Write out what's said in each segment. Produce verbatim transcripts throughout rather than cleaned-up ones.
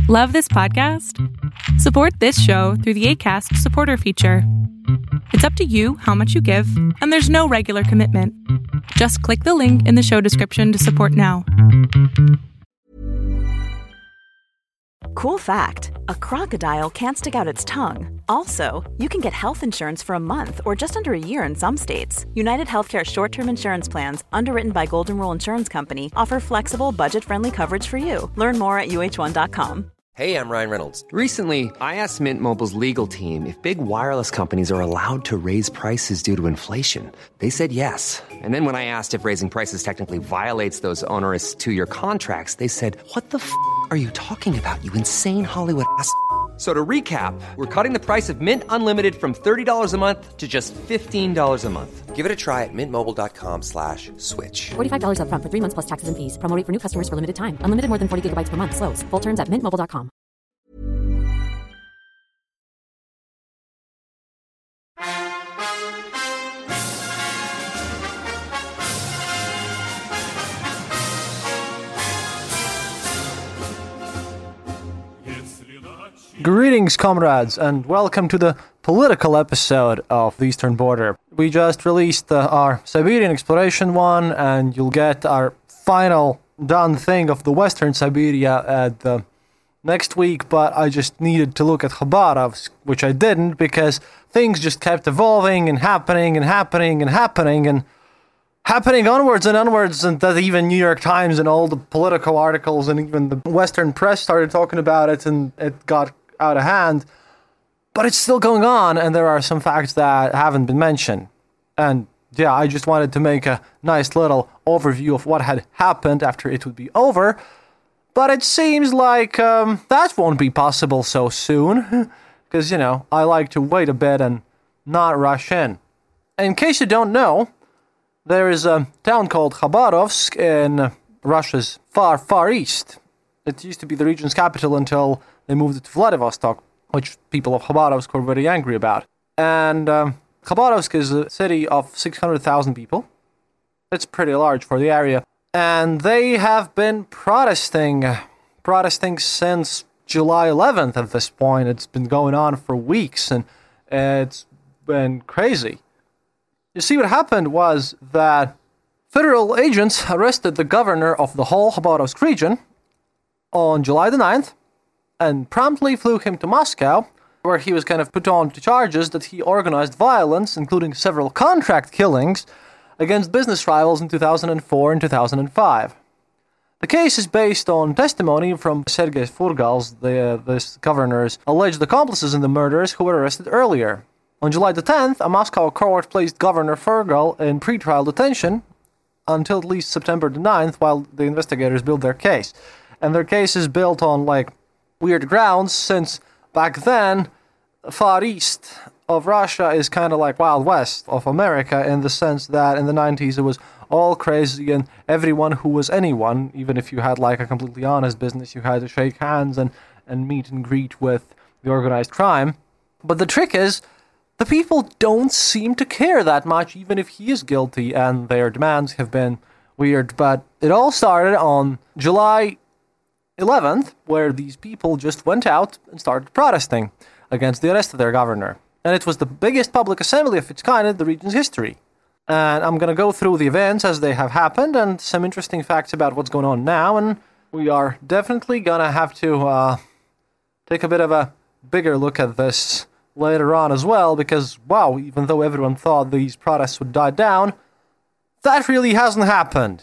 Love this podcast? Support this show through the Acast supporter feature. It's up to you how much you give, and there's no regular commitment. Just click the link in the show description to support now. Cool fact, a crocodile can't stick out its tongue. Also, you can get health insurance for a month or just under a year in some states. United Healthcare short-term insurance plans, underwritten by Golden Rule Insurance Company, offer flexible, budget-friendly coverage for you. Learn more at U H one dot com. Hey, I'm Ryan Reynolds. Recently, I asked Mint Mobile's legal team if big wireless companies are allowed to raise prices due to inflation. They said yes. And then when I asked if raising prices technically violates those onerous two-year contracts, they said, what the f*** are you talking about, you insane Hollywood ass f- So to recap, we're cutting the price of Mint Unlimited from thirty dollars a month to just fifteen dollars a month. Give it a try at mintmobile.com slash switch. forty-five dollars up front for three months plus taxes and fees. Promo rate for new customers for limited time. Unlimited more than forty gigabytes per month. Slows full terms at mint mobile dot com. Greetings, comrades, and welcome to the political episode of the Eastern Border. We just released uh, our Siberian exploration one, and you'll get our final done thing of the Western Siberia at the next week, but I just needed to look at Khabarovsk, which I didn't, because things just kept evolving and happening and happening and happening and happening onwards and onwards, and that even New York Times and all the political articles and even the Western press started talking about it, and it got out of hand. But it's still going on, and there are some facts that haven't been mentioned. And yeah, I just wanted to make a nice little overview of what had happened after it would be over. But it seems like um, that won't be possible so soon, because, you know, I like to wait a bit and not rush in. In case you don't know, there is a town called Khabarovsk in Russia's far, far east. It used to be the region's capital until they moved it to Vladivostok, which people of Khabarovsk were very angry about. And um, Khabarovsk is a city of six hundred thousand people. It's pretty large for the area. And they have been protesting, protesting since July eleventh at this point. It's been going on for weeks, and it's been crazy. You see, what happened was that federal agents arrested the governor of the whole Khabarovsk region on July the ninth and promptly flew him to Moscow, where he was kind of put on to charges that he organized violence, including several contract killings, against business rivals in two thousand four and two thousand five. The case is based on testimony from Sergei Furgals, the, uh, this governor's alleged accomplices in the murders who were arrested earlier. On July the tenth, a Moscow court placed Governor Furgal in pretrial detention until at least September the ninth while the investigators build their case. And their case is built on, like, weird grounds, since back then, Far East of Russia is kind of like Wild West of America, in the sense that in the nineties it was all crazy, and everyone who was anyone, even if you had like a completely honest business, you had to shake hands and, and meet and greet with the organized crime. But the trick is, the people don't seem to care that much, even if he is guilty, and their demands have been weird. But it all started on July eleventh, where these people just went out and started protesting against the arrest of their governor. And it was the biggest public assembly of its kind in the region's history. And I'm going to go through the events as they have happened and some interesting facts about what's going on now. And we are definitely going to have to uh, take a bit of a bigger look at this later on as well, because, wow, even though everyone thought these protests would die down, that really hasn't happened.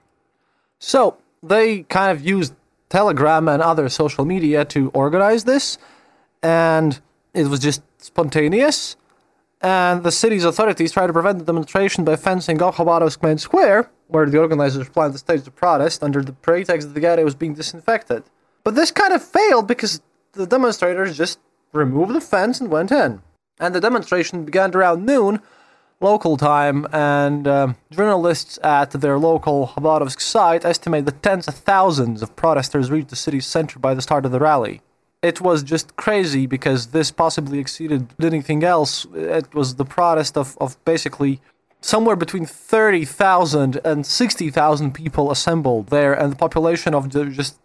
So, they kind of used Telegram and other social media to organize this, and it was just spontaneous, and the city's authorities tried to prevent the demonstration by fencing off Khabarovsk main square, where the organizers planned to stage the protest under the pretext that the area was being disinfected. But this kind of failed because the demonstrators just removed the fence and went in. And the demonstration began around noon, local time, and uh, journalists at their local Khabarovsk site estimate that tens of thousands of protesters reached the city's center by the start of the rally. It was just crazy because this possibly exceeded anything else. It was the protest of, of basically somewhere between thirty thousand and sixty thousand people assembled there, and the population of the, just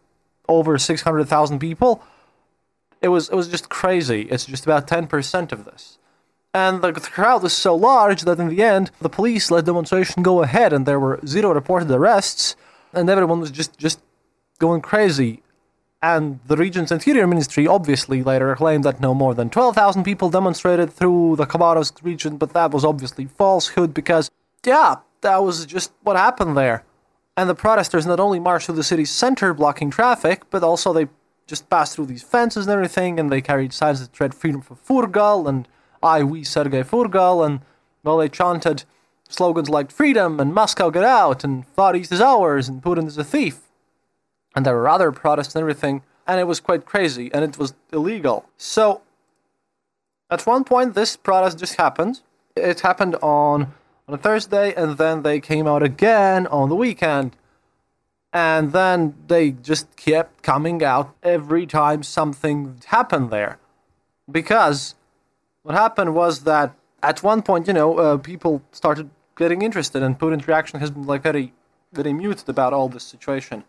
over six hundred thousand people. It was it was just crazy. It's just about ten percent of this. And the, the crowd was so large that in the end, the police let the demonstration go ahead, and there were zero reported arrests, and everyone was just, just going crazy. And the region's interior ministry obviously later claimed that no more than twelve thousand people demonstrated through the Khabarovsk region, but that was obviously falsehood because, yeah, that was just what happened there. And the protesters not only marched through the city's center blocking traffic, but also they just passed through these fences and everything, and they carried signs that read freedom for Furgal, and I, we, Sergei Furgal, and, well, they chanted slogans like freedom, and Moscow get out, and Far East is ours, and Putin is a thief. And there were other protests and everything, and it was quite crazy, and it was illegal. So, at one point, this protest just happened. It happened on, on a Thursday, and then they came out again on the weekend. And then they just kept coming out every time something happened there. Because what happened was that at one point, you know, uh, people started getting interested, and Putin's reaction has been like very, very muted about all this situation.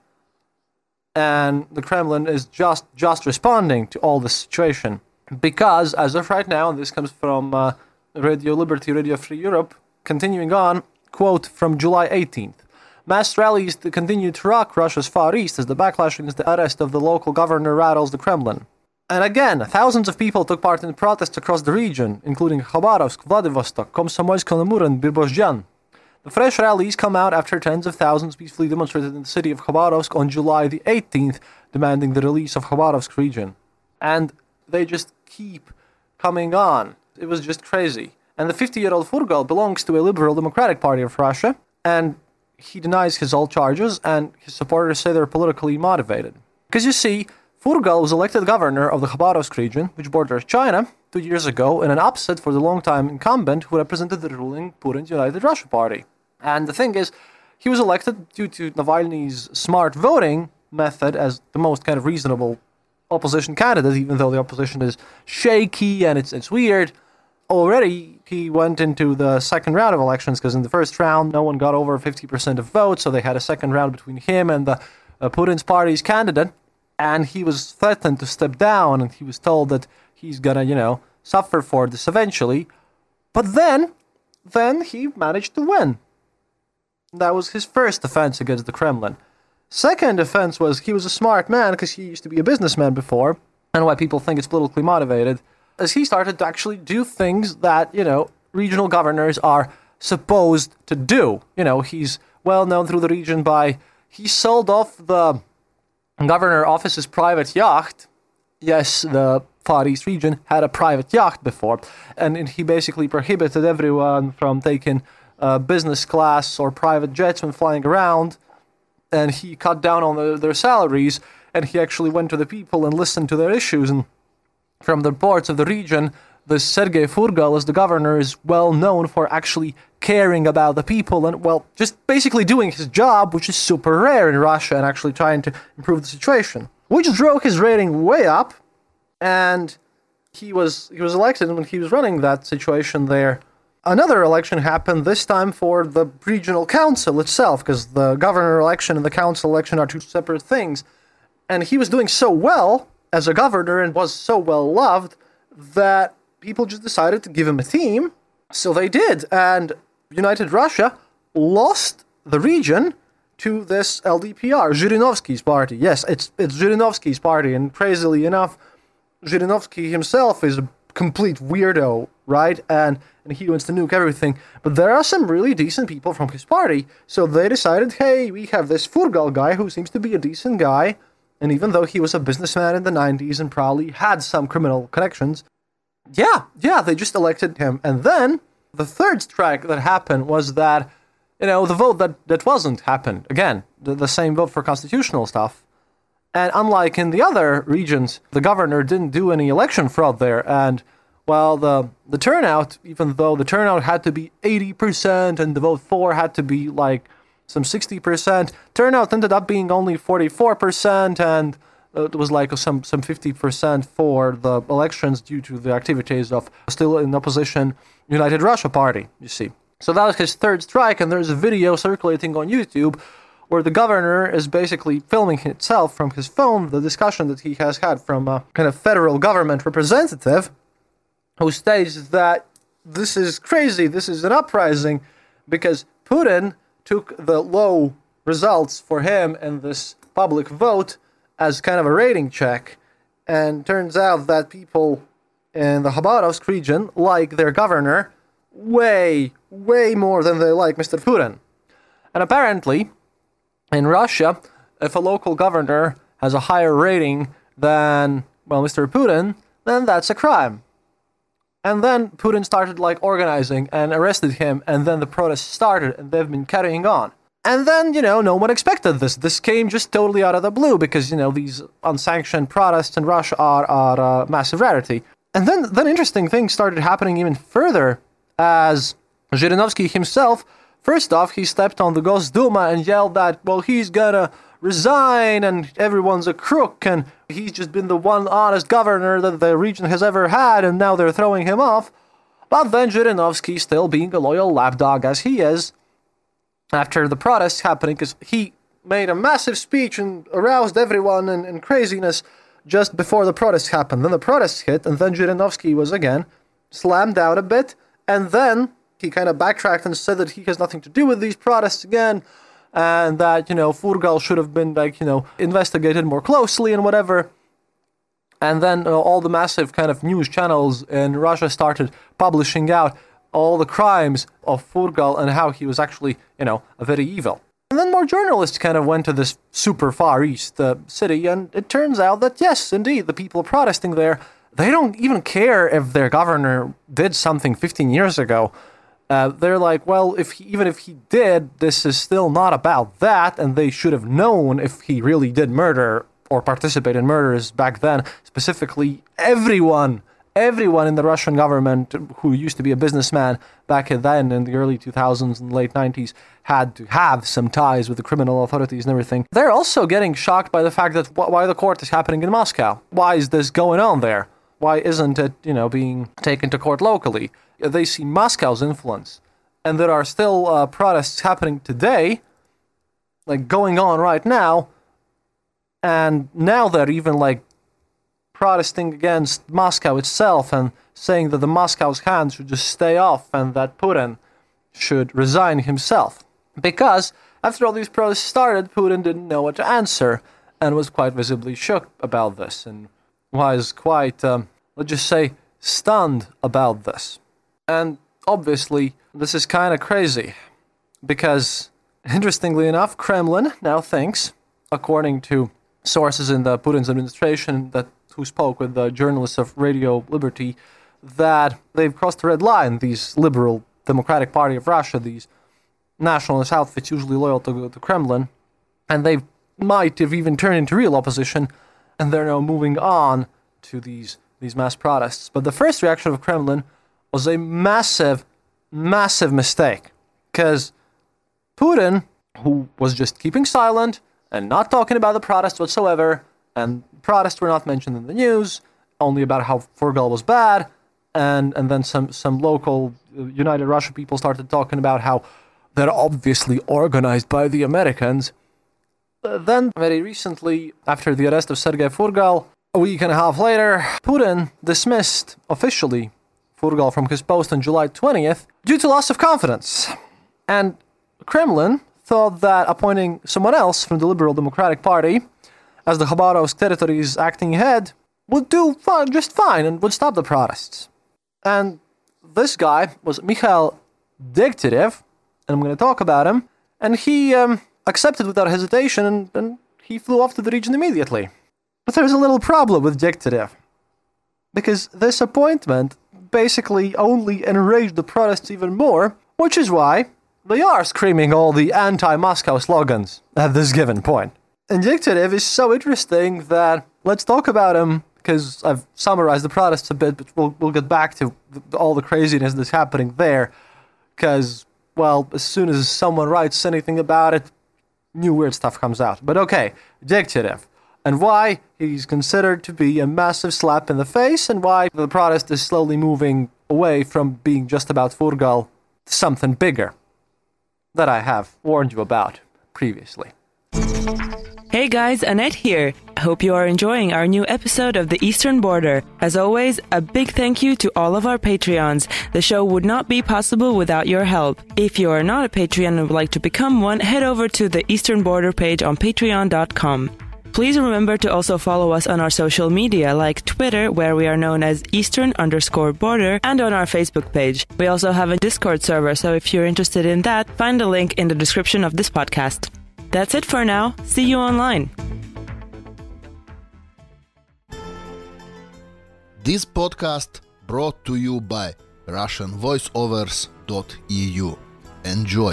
And the Kremlin is just, just responding to all this situation. Because as of right now, and this comes from uh, Radio Liberty, Radio Free Europe, continuing on, quote from July eighteenth. Mass rallies to continue to rock Russia's Far East as the backlash against the arrest of the local governor rattles the Kremlin. And again, thousands of people took part in protests across the region, including Khabarovsk, Vladivostok, Komsomolsk-on-Amur, and Birbozhyan. The fresh rallies come out after tens of thousands peacefully demonstrated in the city of Khabarovsk on July the eighteenth, demanding the release of Khabarovsk region. And they just keep coming on. It was just crazy. And the fifty-year-old Furgal belongs to a liberal democratic party of Russia, and he denies his all charges, and his supporters say they're politically motivated. Because you see, Furgal was elected governor of the Khabarovsk region, which borders China, two years ago, in an upset for the long-time incumbent who represented the ruling Putin's United Russia party. And the thing is, he was elected due to Navalny's smart voting method as the most kind of reasonable opposition candidate, even though the opposition is shaky and it's it's weird. Already, he went into the second round of elections, because in the first round, no one got over fifty percent of votes, so they had a second round between him and the uh, Putin's party's candidate, and he was threatened to step down, and he was told that he's gonna, you know, suffer for this eventually. But then, then he managed to win. That was his first offense against the Kremlin. Second offense was he was a smart man, because he used to be a businessman before, and why people think it's politically motivated, as he started to actually do things that, you know, regional governors are supposed to do. You know, he's well known through the region by, he sold off the governor office's private yacht. Yes, the Far East region had a private yacht before, and he basically prohibited everyone from taking uh, business class or private jets when flying around, and he cut down on the, their salaries, and he actually went to the people and listened to their issues. And from the reports of the region, the Sergei Furgal, as the governor, is well known for actually caring about the people and, well, just basically doing his job, which is super rare in Russia, and actually trying to improve the situation, which drove his rating way up. And he was he was elected, and when he was running that situation there, another election happened, this time for the regional council itself, because the governor election and the council election are two separate things. And he was doing so well as a governor and was so well loved that people just decided to give him a team. So they did, and United Russia lost the region to this L D P R, Zhirinovsky's party. Yes, it's it's Zhirinovsky's party, and crazily enough, Zhirinovsky himself is a complete weirdo, right? And and he wants to nuke everything. But there are some really decent people from his party, so they decided, hey, we have this Furgal guy who seems to be a decent guy, and even though he was a businessman in the nineties and probably had some criminal connections, yeah, yeah, they just elected him. And then the third strike that happened was that, you know, the vote that, that wasn't happened. Again, the, the same vote for constitutional stuff. And unlike in the other regions, the governor didn't do any election fraud there. And, well, the, the turnout, even though the turnout had to be eighty percent and the vote for had to be like some sixty percent, turnout ended up being only forty-four percent, and it was like some, some fifty percent for the elections due to the activities of still in opposition United Russia party, you see. So that was his third strike, and there's a video circulating on YouTube where the governor is basically filming itself from his phone, the discussion that he has had from a kind of federal government representative, who states that this is crazy, this is an uprising, because Putin took the low results for him in this public vote as kind of a rating check, and turns out that people in the Khabarovsk region like their governor way, way more than they like Mister Putin. And apparently, in Russia, if a local governor has a higher rating than, well, Mister Putin, then that's a crime. And then Putin started, like, organizing and arrested him, and then the protests started, and they've been carrying on. And then, you know, no one expected this. This came just totally out of the blue, because, you know, these unsanctioned protests in Russia are, are a massive rarity. And then, then interesting things started happening even further, as Zhirinovsky himself, first off, he stepped on the Gosduma and yelled that, well, he's gonna resign, and everyone's a crook, and he's just been the one honest governor that the region has ever had, and now they're throwing him off. But then Zhirinovsky, still being a loyal lapdog as he is, after the protests happening, because he made a massive speech and aroused everyone in, in craziness just before the protests happened. Then the protests hit, and then Zhirinovsky was again slammed down a bit, and then he kind of backtracked and said that he has nothing to do with these protests again, and that, you know, Furgal should have been, like, you know, investigated more closely and whatever. And then uh, all the massive kind of news channels in Russia started publishing out all the crimes of Furgal and how he was actually, you know, very evil. And then more journalists kind of went to this super far east uh, city, and it turns out that, yes, indeed, the people protesting there, they don't even care if their governor did something fifteen years ago. Uh, they're like, well, if he, even if he did, this is still not about that, and they should have known if he really did murder or participate in murders back then. Specifically, everyone, everyone in the Russian government who used to be a businessman back then in the early two thousands and late nineties had to have some ties with the criminal authorities and everything. They're also getting shocked by the fact that wh- why the court is happening in Moscow. Why is this going on there? Why isn't it, you know, being taken to court locally? They see Moscow's influence, and there are still uh, protests happening today, like going on right now, and now they're even like protesting against Moscow itself and saying that the Moscow's hands should just stay off and that Putin should resign himself. Because after all these protests started, Putin didn't know what to answer and was quite visibly shook about this and was quite, um, let's just say, stunned about this. And obviously, this is kind of crazy because, interestingly enough, Kremlin now thinks, according to sources in the Putin's administration that who spoke with the journalists of Radio Liberty, that they've crossed the red line, these liberal Democratic Party of Russia, these nationalist outfits usually loyal to, to Kremlin, and they might have even turned into real opposition, and they're now moving on to these, these mass protests. But the first reaction of Kremlin was a massive, massive mistake, because Putin, who was just keeping silent and not talking about the protests whatsoever, and protests were not mentioned in the news, only about how Furgal was bad, and, and then some, some local United Russia people started talking about how they're obviously organized by the Americans. Uh, then, very recently, after the arrest of Sergei Furgal, a week and a half later, Putin dismissed officially Furgal from his post on July twentieth due to loss of confidence. And Kremlin thought that appointing someone else from the Liberal Democratic Party as the Khabarovsk territory's acting head would do fine, just fine and would stop the protests. And this guy was Mikhail Degtyarev, and I'm going to talk about him, and he um, accepted without hesitation, and, and he flew off to the region immediately. But there's a little problem with Degtyarev, because this appointment basically only enraged the protests even more, which is why they are screaming all the anti-Moscow slogans at this given point. And Degtyarev is so interesting that let's talk about him, because I've summarized the protests a bit, but we'll, we'll get back to the, all the craziness that's happening there, because, well, as soon as someone writes anything about it, new weird stuff comes out. But okay, Degtyarev, and why he's considered to be a massive slap in the face, and why the protest is slowly moving away from being just about Furgal to something bigger that I have warned you about previously. Hey guys, Annette here. Hope you are enjoying our new episode of The Eastern Border. As always, a big thank you to all of our Patreons. The show would not be possible without your help. If you are not a Patreon and would like to become one, head over to the Eastern Border page on patreon dot com. Please remember to also follow us on our social media like Twitter, where we are known as Eastern underscore border, and on our Facebook page. We also have a Discord server, so if you're interested in that, find the link in the description of this podcast. That's it for now. See you online. This podcast brought to you by Russian Voiceovers dot e u. Enjoy.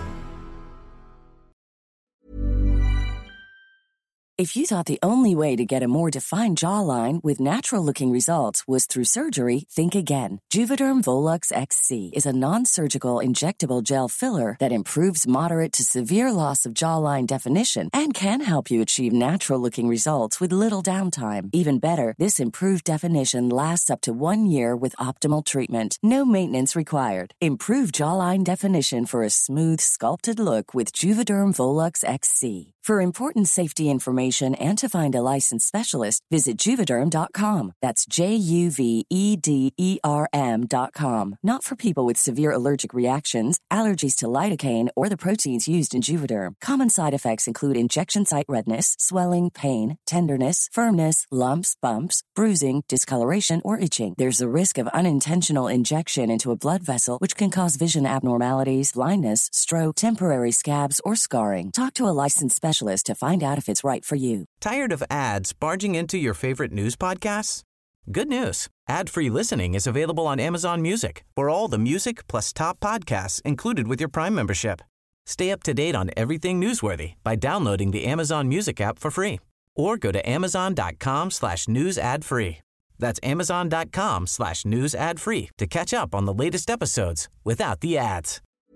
If you thought the only way to get a more defined jawline with natural-looking results was through surgery, think again. Juvederm Volux X C is a non-surgical injectable gel filler that improves moderate to severe loss of jawline definition and can help you achieve natural-looking results with little downtime. Even better, this improved definition lasts up to one year with optimal treatment. No maintenance required. Improve jawline definition for a smooth, sculpted look with Juvederm Volux X C. For important safety information and to find a licensed specialist, visit Juvederm dot com. That's J U V E D E R M dot com. Not for people with severe allergic reactions, allergies to lidocaine, or the proteins used in Juvederm. Common side effects include injection site redness, swelling, pain, tenderness, firmness, lumps, bumps, bruising, discoloration, or itching. There's a risk of unintentional injection into a blood vessel, which can cause vision abnormalities, blindness, stroke, temporary scabs, or scarring. Talk to a licensed specialist to find out if it's right for you. Tired of ads barging into your favorite news podcasts? Good news. Ad-free listening is available on Amazon Music for all the music plus top podcasts included with your Prime membership. Stay up to date on everything newsworthy by downloading the Amazon Music app for free or go to amazon dot com slash news ad free. That's amazon dot com slash news ad free to catch up on the latest episodes without the ads.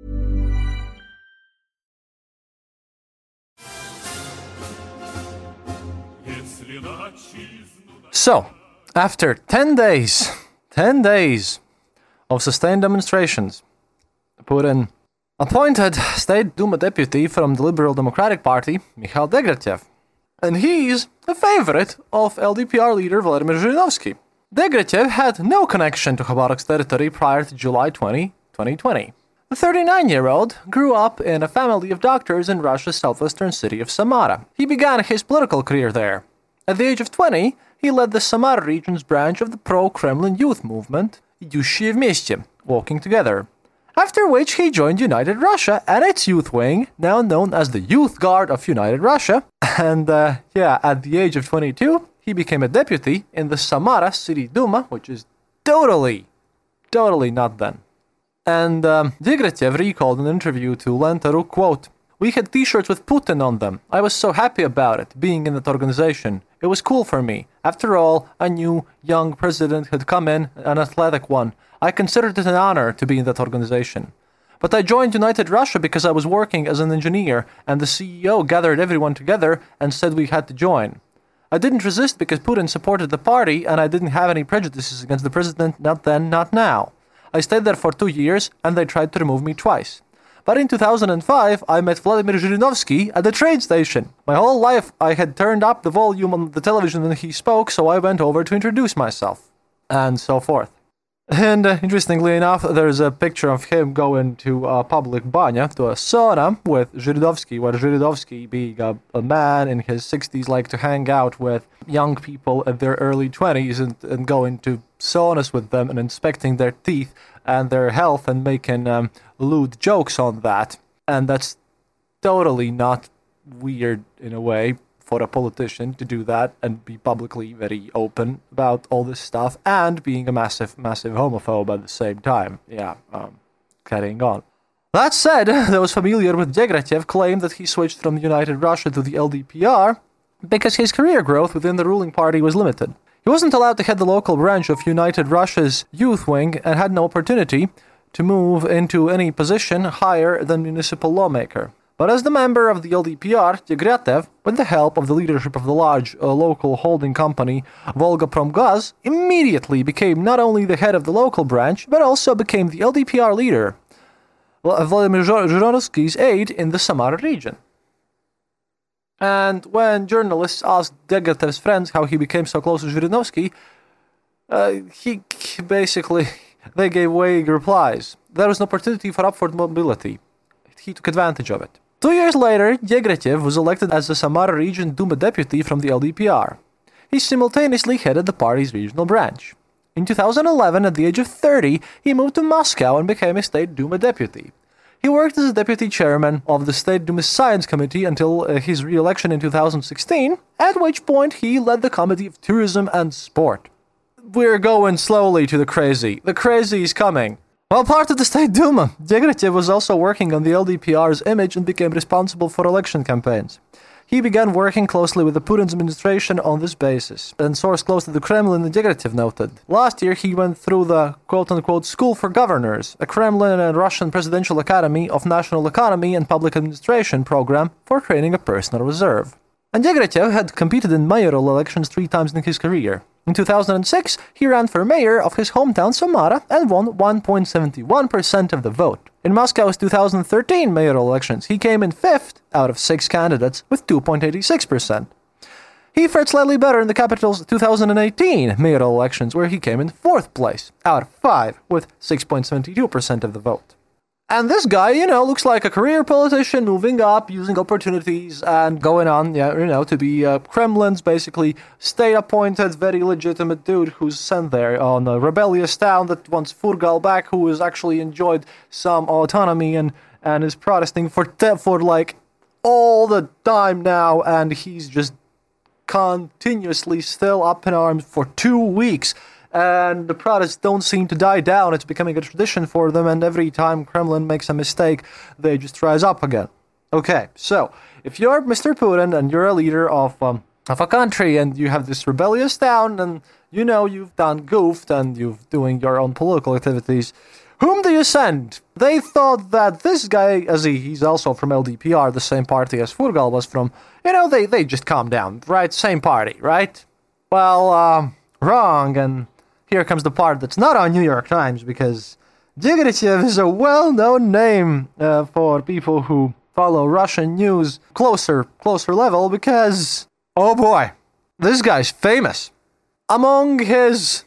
So, after ten days, ten days of sustained demonstrations, Putin appointed State Duma deputy from the Liberal Democratic Party, Mikhail Degretyev. And he's a favorite of L D P R leader Vladimir Zhirinovsky. Degretyev had no connection to Khabarovsk territory prior to July twentieth, twenty twenty. The thirty-nine-year-old grew up in a family of doctors in Russia's southwestern city of Samara. He began his political career there. At the age of twenty, he led the Samara region's branch of the pro-Kremlin youth movement, Идущие вместе, Walking Together, after which he joined United Russia and its youth wing, now known as the Youth Guard of United Russia, and uh, yeah, at the age of twenty-two, he became a deputy in the Samara City Duma, which is totally, totally not then. And um, Degretyev recalled in an interview to Lenta.ru, quote, "We had t-shirts with Putin on them. I was so happy about it, being in that organization. It was cool for me. After all, a new, young president had come in, an athletic one. I considered it an honor to be in that organization. But I joined United Russia because I was working as an engineer, and the C E O gathered everyone together and said we had to join. I didn't resist because Putin supported the party, and I didn't have any prejudices against the president, not then, not now. I stayed there for two years, and they tried to remove me twice. But in two thousand five, I met Vladimir Zhirinovsky at the train station. My whole life, I had turned up the volume on the television when he spoke, so I went over to introduce myself." And so forth. And uh, interestingly enough, there's a picture of him going to a public banya, to a sauna, with Zhirinovsky, where Zhirinovsky, being a, a man in his sixties, liked to hang out with young people at their early twenties and, and going to saunas with them and inspecting their teeth and their health and making um, lewd jokes on that. And that's totally not weird in a way for a politician to do that and be publicly very open about all this stuff and being a massive, massive homophobe at the same time. Yeah, um, carrying on. That said, those familiar with Degretyev claim that he switched from United Russia to the L D P R because his career growth within the ruling party was limited. He wasn't allowed to head the local branch of United Russia's youth wing and had no opportunity to move into any position higher than municipal lawmaker. But as the member of the L D P R, Degretyev, with the help of the leadership of the large uh, local holding company Volgapromgaz, immediately became not only the head of the local branch, but also became the L D P R leader, Vladimir Zhirinovsky's aide in the Samara region. And when journalists asked Degretev's friends how he became so close to Zhirinovsky, uh, he basically, they gave vague replies. There was an opportunity for upward mobility. He took advantage of it. Two years later, Degretev was elected as the Samara Region Duma deputy from the L D P R. He simultaneously headed the party's regional branch. In two thousand eleven, at the age of thirty, he moved to Moscow and became a State Duma deputy. He worked as a deputy chairman of the State Duma's Science Committee until uh, his re-election in two thousand sixteen, at which point he led the Committee of Tourism and Sport. We're going slowly to the crazy. The crazy is coming. While part of the State Duma, Degretev was also working on the L D P R's image and became responsible for election campaigns. He began working closely with the Putin's administration on this basis, and source close to the Kremlin, Degretev noted. Last year, he went through the quote-unquote School for Governors, a Kremlin and Russian Presidential Academy of National Economy and Public Administration program for training a personal reserve. And Degretev had competed in mayoral elections three times in his career. In two thousand six, he ran for mayor of his hometown Samara and won one point seven one percent of the vote. In Moscow's two thousand thirteen mayoral elections, he came in fifth out of six candidates with two point eight six percent. He fared slightly better in the capital's two thousand eighteen mayoral elections, where he came in fourth place out of five with six point seven two percent of the vote. And this guy, you know, looks like a career politician moving up, using opportunities and going on, yeah, you know, to be uh, Kremlin's basically state-appointed, very legitimate dude who's sent there on a rebellious town that wants Furgal back, who has actually enjoyed some autonomy and, and is protesting for, te- for like all the time now, and he's just continuously still up in arms for two weeks. And the protests don't seem to die down. It's becoming a tradition for them, and every time Kremlin makes a mistake, they just rise up again. Okay, so, if you're Mister Putin and you're a leader of um, of a country and you have this rebellious town and you know you've done goofed and you're doing your own political activities, whom do you send? They thought that this guy, as he, he's also from L D P R, the same party as Furgal was from, you know, they, they just calm down, right? Same party, right? Well, um, wrong, and here comes the part that's not on New York Times, because Degretev is a well-known name uh, for people who follow Russian news closer, closer level, because, oh boy, this guy's famous. Among his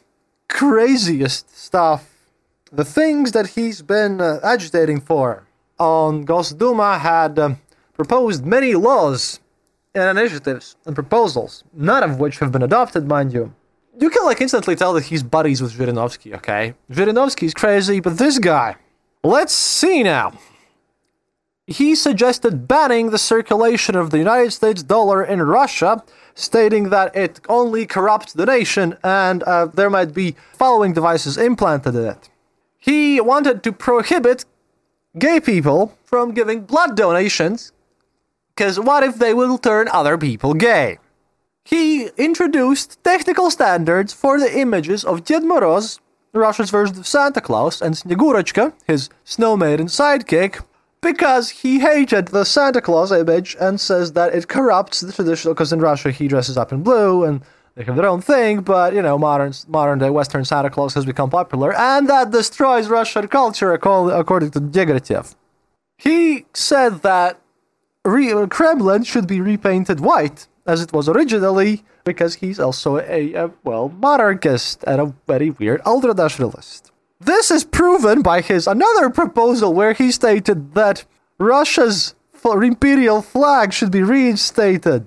craziest stuff, the things that he's been uh, agitating for on Gosduma had um, proposed many laws and initiatives and proposals, none of which have been adopted, mind you. You can, like, instantly tell that he's buddies with Zhirinovsky, okay? Zhirinovsky's crazy, but this guy... Let's see now. He suggested banning the circulation of the United States dollar in Russia, stating that it only corrupts the nation and uh, there might be following devices implanted in it. He wanted to prohibit gay people from giving blood donations, because what if they will turn other people gay? He introduced technical standards for the images of Ded Moroz, Russia's version of Santa Claus, and Snegurочка, his snow maiden sidekick, because he hated the Santa Claus image and says that it corrupts the traditional, because in Russia he dresses up in blue and they have their own thing, but, you know, modern modern day Western Santa Claus has become popular, and that destroys Russian culture, according to Degretev. He said that re- Kremlin should be repainted white, as it was originally, because he's also a, a well, monarchist and a very weird ultranationalist. This is proven by his another proposal where he stated that Russia's imperial flag should be reinstated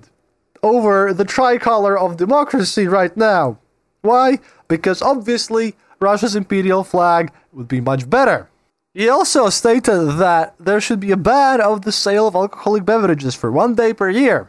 over the tricolor of democracy right now. Why? Because obviously Russia's imperial flag would be much better. He also stated that there should be a ban of the sale of alcoholic beverages for one day per year.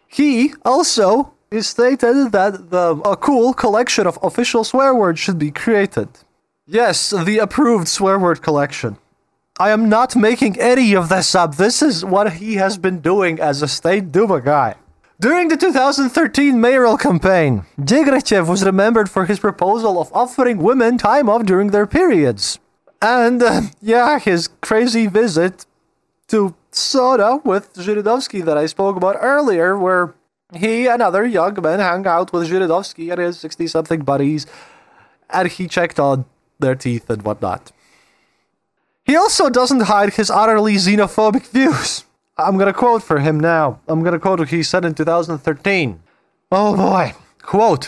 He also stated that the, a cool collection of official swear words should be created. Yes, the approved swear word collection. I am not making any of this up. This is what he has been doing as a State Duma guy. During the two thousand thirteen mayoral campaign, Degretev was remembered for his proposal of offering women time off during their periods. And, uh, yeah, his crazy visit to Soda with Zhirinovsky that I spoke about earlier, where he and other young men hung out with Zhirinovsky and his sixty-something buddies, and he checked on their teeth and whatnot. He also doesn't hide his utterly xenophobic views. I'm going to quote for him now. I'm going to quote what he said in two thousand thirteen. Oh boy. Quote.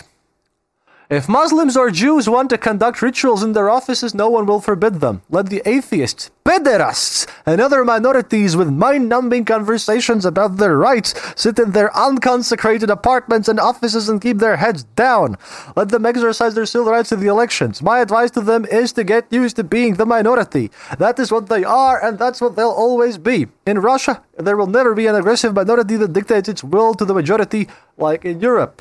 If Muslims or Jews want to conduct rituals in their offices, no one will forbid them. Let the atheists, pederasts, and other minorities with mind-numbing conversations about their rights sit in their unconsecrated apartments and offices and keep their heads down. Let them exercise their civil rights in the elections. My advice to them is to get used to being the minority. That is what they are, and that's what they'll always be. In Russia, there will never be an aggressive minority that dictates its will to the majority like in Europe.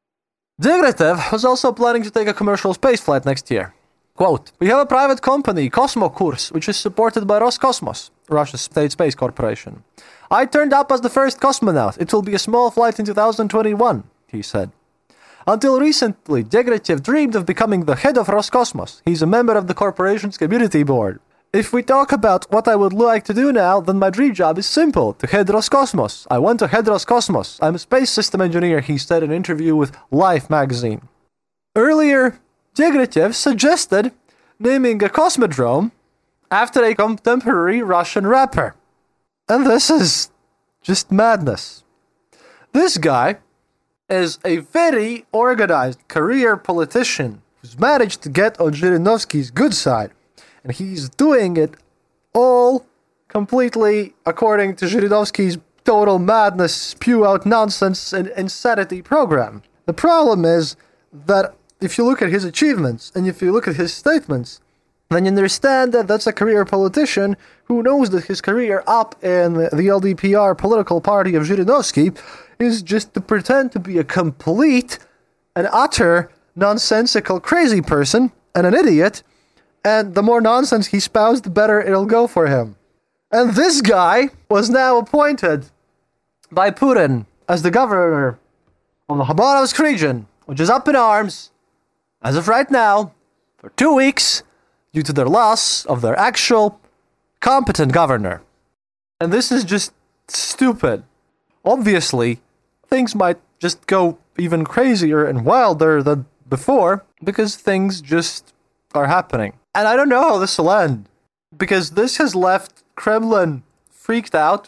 Degratev was also planning to take a commercial spaceflight next year. Quote, we have a private company, Cosmokurs, which is supported by Roscosmos, Russia's state space corporation. I turned up as the first cosmonaut. It will be a small flight in two thousand twenty-one, he said. Until recently, Degratev dreamed of becoming the head of Roscosmos. He's a member of the corporation's community board. If we talk about what I would like to do now, then my dream job is simple, to head Roscosmos. I want to head Roscosmos. I'm a space system engineer, he said in an interview with Life magazine. Earlier, Degratev suggested naming a cosmodrome after a contemporary Russian rapper. And this is just madness. This guy is a very organized career politician who's managed to get on Zhirinovsky's good side. And he's doing it all completely according to Zhirinovsky's total madness, spew-out nonsense and insanity program. The problem is that if you look at his achievements and if you look at his statements, then you understand that that's a career politician who knows that his career up in the L D P R political party of Zhirinovsky is just to pretend to be a complete and utter nonsensical crazy person and an idiot. And the more nonsense he spouts, the better it'll go for him. And this guy was now appointed by Putin as the governor of the Khabarovsk region, which is up in arms, as of right now, for two weeks, due to their loss of their actual competent governor. And this is just stupid. Obviously, things might just go even crazier and wilder than before, because things just are happening. And I don't know how this will end, because this has left Kremlin freaked out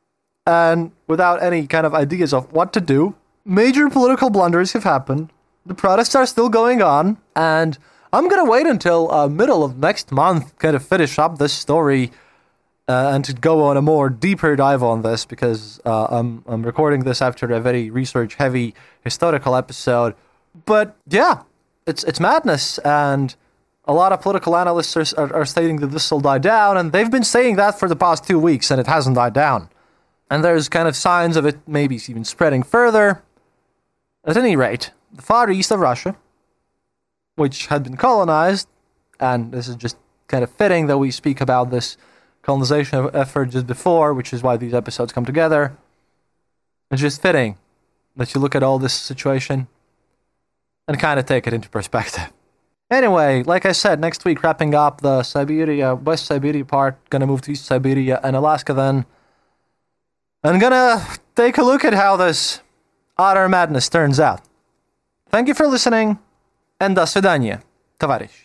and without any kind of ideas of what to do. Major political blunders have happened. The protests are still going on, and I'm going to wait until uh, middle of next month kind of finish up this story uh, and to go on a more deeper dive on this, because uh, I'm, I'm recording this after a very research-heavy historical episode. But yeah, it's it's madness, and a lot of political analysts are, are, are stating that this will die down, and they've been saying that for the past two weeks, and it hasn't died down. And there's kind of signs of it maybe even spreading further. At any rate, the far east of Russia, which had been colonized, and this is just kind of fitting that we speak about this colonization effort just before, which is why these episodes come together. It's just fitting that you look at all this situation and kind of take it into perspective. Anyway, like I said, next week wrapping up the Siberia, West Siberia part, gonna move to East Siberia and Alaska then. And gonna take a look at how this utter madness turns out. Thank you for listening, and до свидания, товарищ.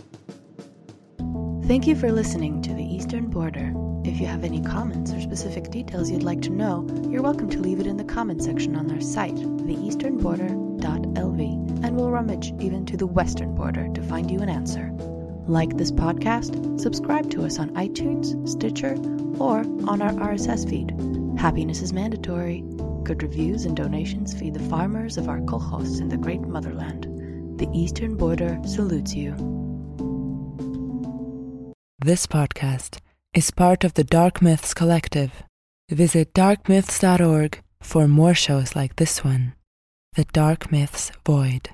Thank you for listening to The Eastern Border. If you have any comments or specific details you'd like to know, you're welcome to leave it in the comment section on our site, the eastern border dot l v, and we'll rummage even to the western border to find you an answer. Like this podcast, subscribe to us on iTunes, Stitcher, or on our R S S feed. Happiness is mandatory. Good reviews and donations feed the farmers of our kolkhozs in the great motherland. The Eastern Border salutes you. This podcast is part of the Dark Myths Collective. Visit dark myths dot org for more shows like this one, The Dark Myths Void.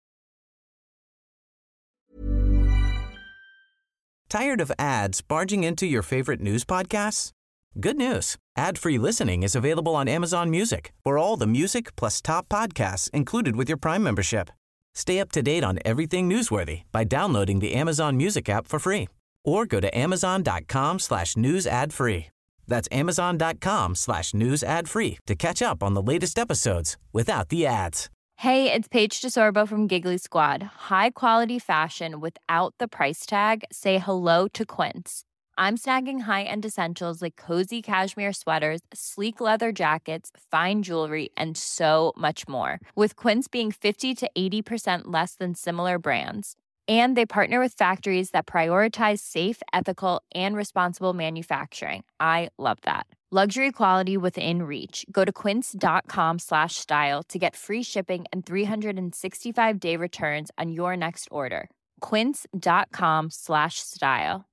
Tired of ads barging into your favorite news podcasts? Good news. Ad-free listening is available on Amazon Music for all the music plus top podcasts included with your Prime membership. Stay up to date on everything newsworthy by downloading the Amazon Music app for free or go to amazon.com slash news ad free. That's amazon.com slash news ad free to catch up on the latest episodes without the ads. Hey, it's Paige DeSorbo from Giggly Squad. High quality fashion without the price tag. Say hello to Quince. I'm snagging high-end essentials like cozy cashmere sweaters, sleek leather jackets, fine jewelry, and so much more. With Quince being fifty to eighty percent less than similar brands. And they partner with factories that prioritize safe, ethical, and responsible manufacturing. I love that. Luxury quality within reach. Go to quince.com slash style to get free shipping and three sixty-five day returns on your next order. Quince.com slash style.